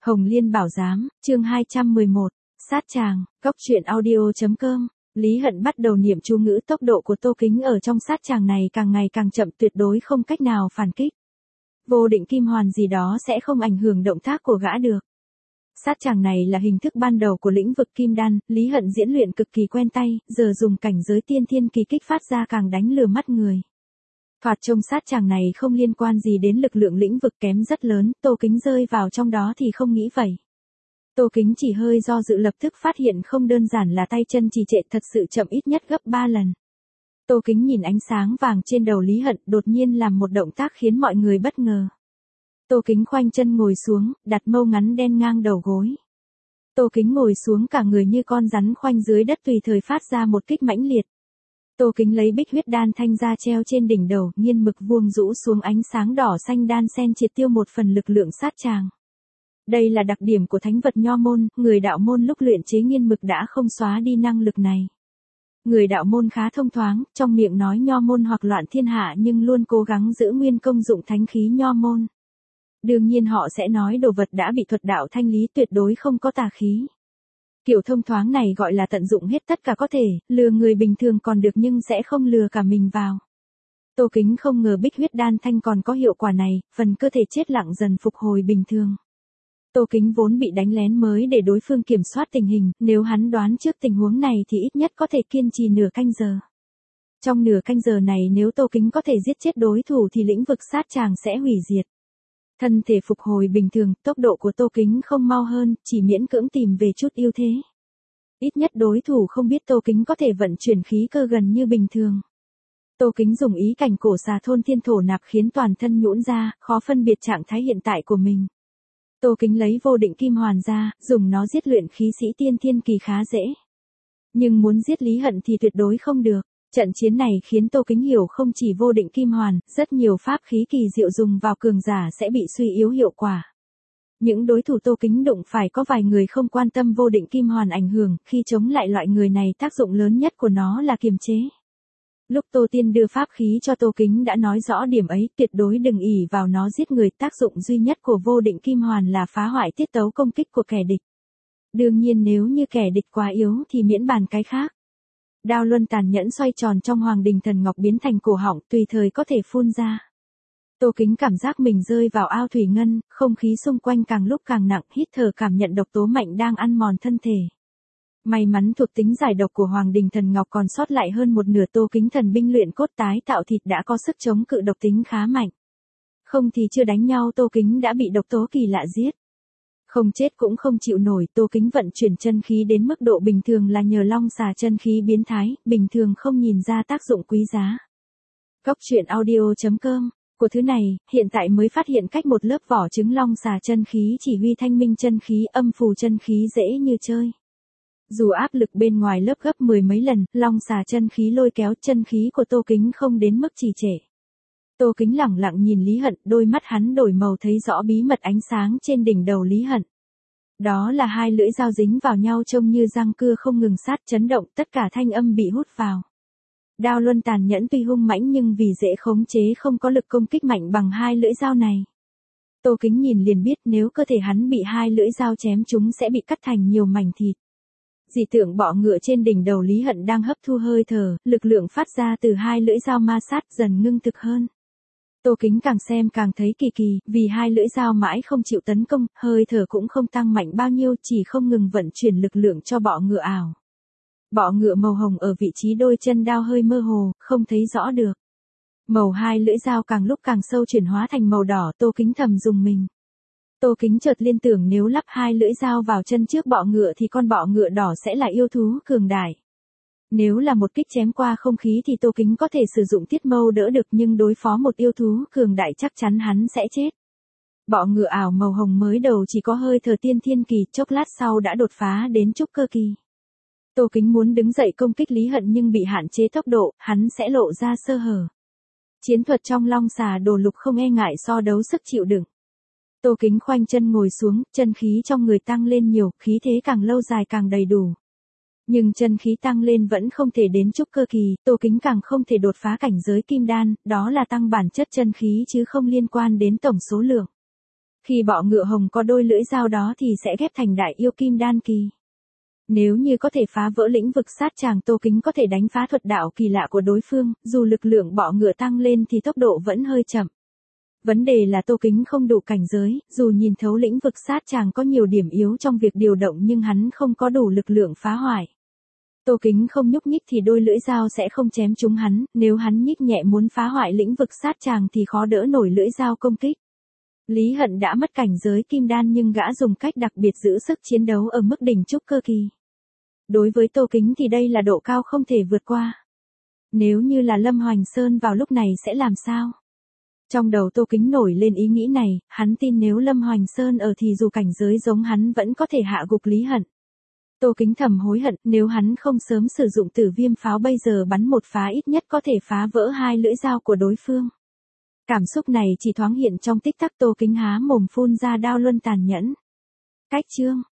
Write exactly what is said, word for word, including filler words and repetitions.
Hồng Liên Bảo Giám, chương hai trăm mười một, sát tràng, góc truyện audio.com. Lý Hận bắt đầu niệm chú ngữ, tốc độ của Tô Kính ở trong sát tràng này càng ngày càng chậm, tuyệt đối không cách nào phản kích. Vô định kim hoàn gì đó sẽ không ảnh hưởng động tác của gã được. Sát tràng này là hình thức ban đầu của lĩnh vực kim đan, Lý Hận diễn luyện cực kỳ quen tay, giờ dùng cảnh giới tiên thiên kỳ kích phát ra càng đánh lừa mắt người. Thoạt trông sát tràng này không liên quan gì đến lực lượng lĩnh vực kém rất lớn, Tô Kính rơi vào trong đó thì không nghĩ vậy. Tô Kính chỉ hơi do dự lập tức phát hiện không đơn giản là tay chân trì trệ, thật sự chậm ít nhất gấp ba lần. Tô Kính nhìn ánh sáng vàng trên đầu Lý Hận, đột nhiên làm một động tác khiến mọi người bất ngờ. Tô Kính khoanh chân ngồi xuống, đặt mâu ngắn đen ngang đầu gối. Tô Kính ngồi xuống cả người như con rắn khoanh dưới đất, tùy thời phát ra một kích mãnh liệt. Tô Kính lấy bích huyết đan thanh ra treo trên đỉnh đầu, nghiên mực vuông rũ xuống, ánh sáng đỏ xanh đan xen triệt tiêu một phần lực lượng sát tràng. Đây là đặc điểm của thánh vật nho môn, người đạo môn lúc luyện chế nghiên mực đã không xóa đi năng lực này. Người đạo môn khá thông thoáng, trong miệng nói nho môn hoặc loạn thiên hạ nhưng luôn cố gắng giữ nguyên công dụng thánh khí nho môn. Đương nhiên họ sẽ nói đồ vật đã bị thuật đạo thanh lý, tuyệt đối không có tà khí. Kiểu thông thoáng này gọi là tận dụng hết tất cả có thể, lừa người bình thường còn được nhưng sẽ không lừa cả mình vào. Tô Kính không ngờ bích huyết đan thanh còn có hiệu quả này, phần cơ thể chết lặng dần phục hồi bình thường. Tô Kính vốn bị đánh lén mới để đối phương kiểm soát tình hình, nếu hắn đoán trước tình huống này thì ít nhất có thể kiên trì nửa canh giờ. Trong nửa canh giờ này nếu Tô Kính có thể giết chết đối thủ thì lĩnh vực sát tràng sẽ hủy diệt. Thân thể phục hồi bình thường, tốc độ của Tô Kính không mau hơn, chỉ miễn cưỡng tìm về chút ưu thế. Ít nhất đối thủ không biết Tô Kính có thể vận chuyển khí cơ gần như bình thường. Tô Kính dùng ý cảnh cổ xà thôn thiên thổ nạp khiến toàn thân nhũn ra, khó phân biệt trạng thái hiện tại của mình. Tô Kính lấy vô định kim hoàn ra, dùng nó giết luyện khí sĩ tiên thiên kỳ khá dễ. Nhưng muốn giết Lý Hận thì tuyệt đối không được. Trận chiến này khiến Tô Kính hiểu không chỉ vô định kim hoàn, rất nhiều pháp khí kỳ diệu dùng vào cường giả sẽ bị suy yếu hiệu quả. Những đối thủ Tô Kính đụng phải có vài người không quan tâm vô định kim hoàn ảnh hưởng, khi chống lại loại người này tác dụng lớn nhất của nó là kiềm chế. Lúc Tô Tiên đưa pháp khí cho Tô Kính đã nói rõ điểm ấy, tuyệt đối đừng ỷ vào nó giết người, tác dụng duy nhất của vô định kim hoàn là phá hoại tiết tấu công kích của kẻ địch. Đương nhiên nếu như kẻ địch quá yếu thì miễn bàn cái khác. Đao luân tàn nhẫn xoay tròn trong Hoàng Đình Thần Ngọc biến thành cổ họng, tùy thời có thể phun ra. Tô Kính cảm giác mình rơi vào ao thủy ngân, không khí xung quanh càng lúc càng nặng, hít thở cảm nhận độc tố mạnh đang ăn mòn thân thể. May mắn thuộc tính giải độc của Hoàng Đình Thần Ngọc còn sót lại hơn một nửa, Tô Kính thần binh luyện cốt tái tạo thịt đã có sức chống cự độc tính khá mạnh. Không thì chưa đánh nhau Tô Kính đã bị độc tố kỳ lạ giết. Không chết cũng không chịu nổi, Tô Kính vận chuyển chân khí đến mức độ bình thường là nhờ long xà chân khí biến thái, bình thường không nhìn ra tác dụng quý giá. Góc truyện audio.com, của thứ này, hiện tại mới phát hiện cách một lớp vỏ trứng long xà chân khí chỉ huy thanh minh chân khí, âm phù chân khí dễ như chơi. Dù áp lực bên ngoài lớp gấp mười mấy lần, long xà chân khí lôi kéo chân khí của Tô Kính không đến mức trì trệ. Tô Kính lẳng lặng nhìn Lý Hận, đôi mắt hắn đổi màu thấy rõ bí mật ánh sáng trên đỉnh đầu Lý Hận. Đó là hai lưỡi dao dính vào nhau trông như răng cưa không ngừng sát chấn động, tất cả thanh âm bị hút vào. Đao luân tàn nhẫn tuy hung mãnh nhưng vì dễ khống chế không có lực công kích mạnh bằng hai lưỡi dao này. Tô Kính nhìn liền biết nếu cơ thể hắn bị hai lưỡi dao chém chúng sẽ bị cắt thành nhiều mảnh thịt. Dị tượng bọ ngựa trên đỉnh đầu Lý Hận đang hấp thu hơi thở, lực lượng phát ra từ hai lưỡi dao ma sát dần ngưng thực hơn. Tô Kính càng xem càng thấy kỳ kỳ, vì hai lưỡi dao mãi không chịu tấn công, hơi thở cũng không tăng mạnh bao nhiêu, chỉ không ngừng vận chuyển lực lượng cho bọ ngựa ảo. Bọ ngựa màu hồng ở vị trí đôi chân đao hơi mơ hồ, không thấy rõ được. Màu hai lưỡi dao càng lúc càng sâu chuyển hóa thành màu đỏ, Tô Kính thầm dùng mình. Tô Kính chợt liên tưởng nếu lắp hai lưỡi dao vào chân trước bọ ngựa thì con bọ ngựa đỏ sẽ là yêu thú cường đại. Nếu là một kích chém qua không khí thì Tô Kính có thể sử dụng tiết mâu đỡ được, nhưng đối phó một yêu thú cường đại chắc chắn hắn sẽ chết. Bọ ngựa ảo màu hồng mới đầu chỉ có hơi thở tiên thiên kỳ, chốc lát sau đã đột phá đến trúc cơ kỳ. Tô Kính muốn đứng dậy công kích Lý Hận nhưng bị hạn chế tốc độ, hắn sẽ lộ ra sơ hở. Chiến thuật trong long xà đồ lục không e ngại so đấu sức chịu đựng. Tô Kính khoanh chân ngồi xuống, chân khí trong người tăng lên nhiều, khí thế càng lâu dài càng đầy đủ. Nhưng chân khí tăng lên vẫn không thể đến trúc cơ kỳ, Tô Kính càng không thể đột phá cảnh giới kim đan, đó là tăng bản chất chân khí chứ không liên quan đến tổng số lượng. Khi bọ ngựa hồng có đôi lưỡi dao đó thì sẽ ghép thành đại yêu kim đan kỳ. Nếu như có thể phá vỡ lĩnh vực sát tràng, Tô Kính có thể đánh phá thuật đạo kỳ lạ của đối phương, dù lực lượng bọ ngựa tăng lên thì tốc độ vẫn hơi chậm. Vấn đề là Tô Kính không đủ cảnh giới, dù nhìn thấu lĩnh vực sát tràng có nhiều điểm yếu trong việc điều động nhưng hắn không có đủ lực lượng phá hoại. Tô Kính không nhúc nhích thì đôi lưỡi dao sẽ không chém trúng hắn, nếu hắn nhích nhẹ muốn phá hoại lĩnh vực sát tràng thì khó đỡ nổi lưỡi dao công kích. Lý Hận đã mất cảnh giới kim đan nhưng gã dùng cách đặc biệt giữ sức chiến đấu ở mức đỉnh trúc cơ kỳ. Đối với Tô Kính thì đây là độ cao không thể vượt qua. Nếu như là Lâm Hoành Sơn vào lúc này sẽ làm sao? Trong đầu Tô Kính nổi lên ý nghĩ này, hắn tin nếu Lâm Hoành Sơn ở thì dù cảnh giới giống hắn vẫn có thể hạ gục Lý Hận. Tô Kính thầm hối hận, nếu hắn không sớm sử dụng tử viêm pháo bây giờ bắn một phá ít nhất có thể phá vỡ hai lưỡi dao của đối phương. Cảm xúc này chỉ thoáng hiện trong tích tắc, Tô Kính há mồm phun ra đao luân tàn nhẫn. Cách chương